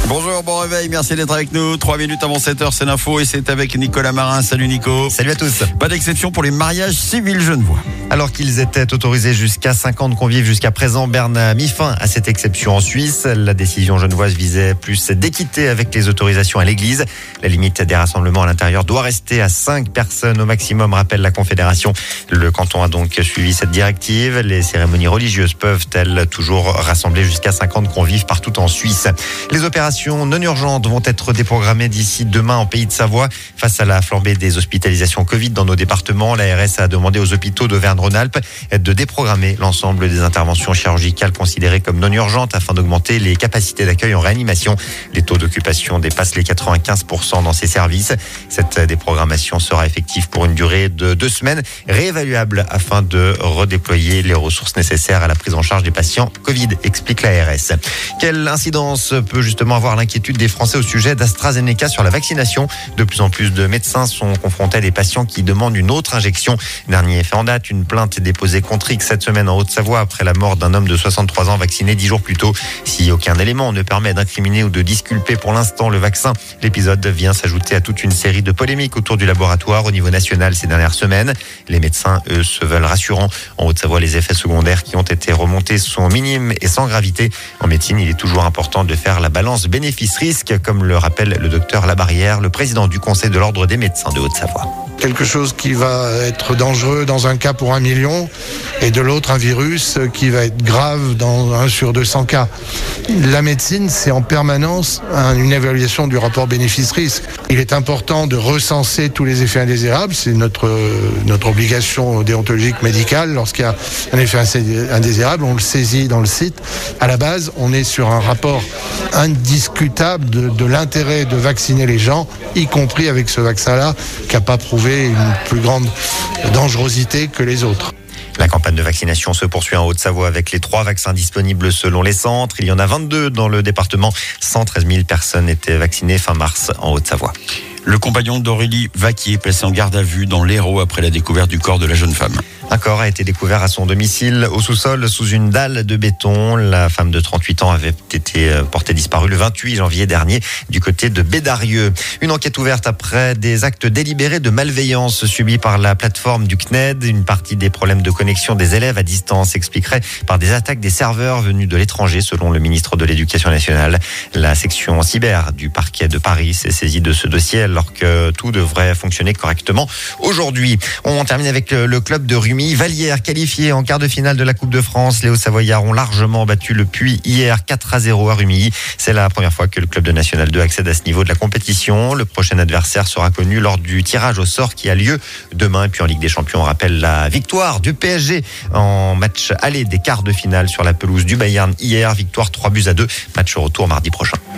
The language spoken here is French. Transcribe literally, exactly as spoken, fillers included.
Bonjour, bon réveil, merci d'être avec nous. Trois minutes avant sept heures, c'est l'info et c'est avec Nicolas Marin. Salut Nico. Salut à tous. Pas d'exception pour les mariages civils genevois. Alors qu'ils étaient autorisés jusqu'à cinquante convives jusqu'à présent, Berne a mis fin à cette exception en Suisse. La décision genevoise visait plus d'équité avec les autorisations à l'église. La limite des rassemblements à l'intérieur doit rester à cinq personnes au maximum, rappelle la Confédération. Le canton a donc suivi cette directive. Les cérémonies religieuses peuvent-elles toujours rassembler jusqu'à cinquante convives partout en Suisse. Les opérations non urgentes vont être déprogrammées d'ici demain en Pays de Savoie. Face à la flambée des hospitalisations Covid dans nos départements, l'A R S a demandé aux hôpitaux d'Auvergne-Rhône-Alpes de déprogrammer l'ensemble des interventions chirurgicales considérées comme non urgentes afin d'augmenter les capacités d'accueil en réanimation. Les taux d'occupation dépassent les quatre-vingt-quinze pour cent dans ces services. Cette déprogrammation sera effective pour une durée de deux semaines, réévaluable afin de redéployer les ressources nécessaires à la prise en charge des patients Covid, explique l'A R S. Quelle incidence peut justement avoir l'inquiétude des Français au sujet d'AstraZeneca sur la vaccination? De plus en plus de médecins sont confrontés à des patients qui demandent une autre injection. Dernier fait en date, une plainte est déposée contre X cette semaine en Haute-Savoie après la mort d'un homme de soixante-trois ans vacciné dix jours plus tôt. Si aucun élément ne permet d'incriminer ou de disculper pour l'instant le vaccin, l'épisode vient s'ajouter à toute une série de polémiques autour du laboratoire au niveau national ces dernières semaines. Les médecins, eux, se veulent rassurants. En Haute-Savoie, les effets secondaires qui ont été remontés sont minimes et sans gravité. En médecine, il est toujours important de faire la balance bénéfice-risque, comme le rappelle le docteur Labarrière, le président du Conseil de l'Ordre des médecins de Haute-Savoie. Quelque chose qui va être dangereux dans un cas pour un million et de l'autre un virus qui va être grave dans un sur deux cents cas. La médecine, c'est en permanence une évaluation du rapport bénéfice-risque. Il est important de recenser tous les effets indésirables. C'est notre, notre obligation déontologique médicale. Lorsqu'il y a un effet indésirable, on le saisit dans le site. À la base, on est sur un rapport indiscutable de, de l'intérêt de vacciner les gens, y compris avec ce vaccin-là, qui n'a pas prouvé une plus grande dangerosité que les autres. La campagne de vaccination se poursuit en Haute-Savoie avec les trois vaccins disponibles selon les centres. Il y en a vingt-deux dans le département. cent treize mille personnes étaient vaccinées fin mars en Haute-Savoie. Le compagnon d'Aurélie Vaquier, placé en garde à vue dans l'Hérault après la découverte du corps de la jeune femme. Un corps a été découvert à son domicile, au sous-sol, sous une dalle de béton. La femme de trente-huit ans avait été portée disparue le vingt-huit janvier dernier du côté de Bédarieux. Une enquête ouverte après des actes délibérés de malveillance subis par la plateforme du C N E D. Une partie des problèmes de connexion des élèves à distance s'expliquerait par des attaques des serveurs venus de l'étranger, selon le ministre de l'Éducation nationale. La section cyber du parquet de Paris s'est saisie de ce dossier alors que tout devrait fonctionner correctement aujourd'hui. On termine avec le club de rugby Vallière, qualifié en quart de finale de la Coupe de France. Les Hauts-Savoyards ont largement battu le Puy hier quatre à zéro à Rumilly. C'est la première fois que le club de National deux accède à ce niveau de la compétition. Le prochain adversaire sera connu lors du tirage au sort qui a lieu demain. Et puis en Ligue des Champions, on rappelle la victoire du P S G en match aller des quarts de finale sur la pelouse du Bayern hier. Victoire trois buts à deux. Match retour mardi prochain.